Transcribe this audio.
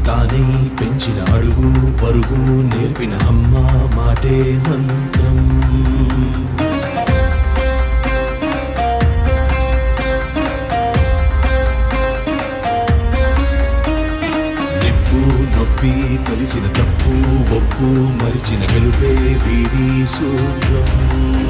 తానై పెంచిన అడుగు పరుగు నేర్పిన అమ్మ మాటే మంత్రం నిప్పు నొప్పి కలిసిన తప్పు ఒప్పు మరిచిన గెలుపే వీడి సూత్రం